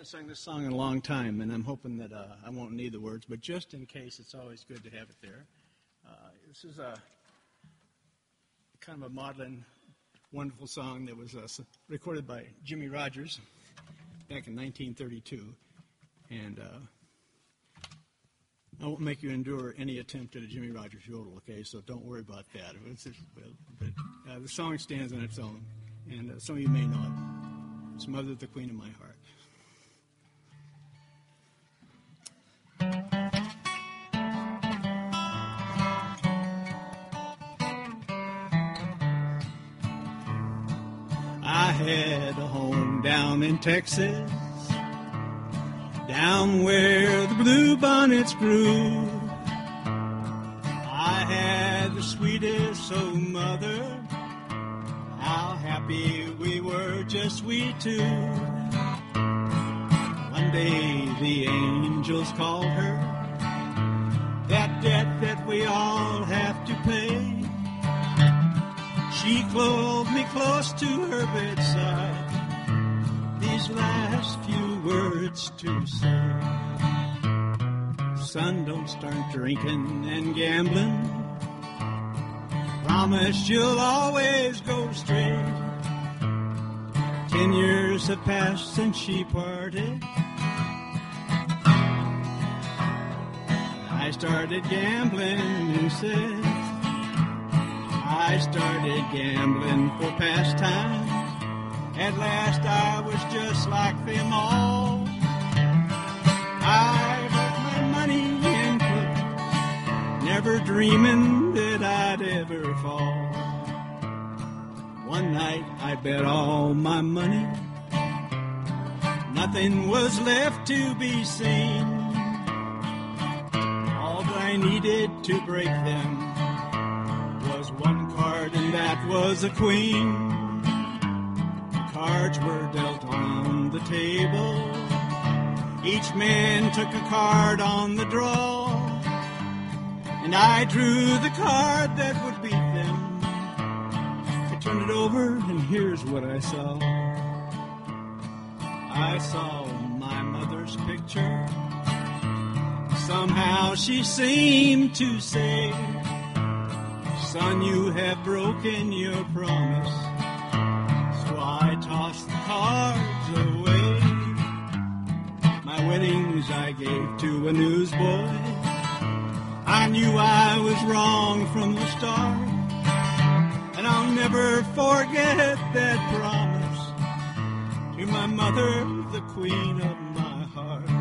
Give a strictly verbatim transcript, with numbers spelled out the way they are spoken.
haven't sung this song in a long time, and I'm hoping that uh, I won't need the words, but just in case, it's always good to have it there. Uh, this is a kind of a maudlin, wonderful song that was uh, recorded by Jimmie Rodgers back in nineteen thirty-two, and uh, I won't make you endure any attempt at a Jimmie Rodgers yodel, okay, so don't worry about that. It's just, but uh, the song stands on its own, and uh, some of you may know it. It's Mother, the Queen of My Heart. I had a home down in Texas, down where the bluebonnets grew. I had the sweetest old mother, how happy we were, just we two. One day the angels called her, that debt that we all have to pay. She clothed me close to her bedside, these last few words to say. Son, don't start drinking and gambling. Promise you'll always go straight. Ten years have passed since she parted. I started gambling and said, I started gambling for pastime. At last I was just like them all. I put my money in poker, never dreaming that I'd ever fall. One night I bet all my money, nothing was left to be seen. All that I needed to break them was one card, and that was a queen. The cards were dealt on the table. Each man took a card on the draw, and I drew the card that would beat them. I turned it over, and here's what I saw. I saw my mother's picture. Somehow she seemed to say, son, you have broken your promise. So I tossed the cards away. My winnings I gave to a newsboy. I knew I was wrong from the start, and I'll never forget that promise to my mother, the queen of my heart.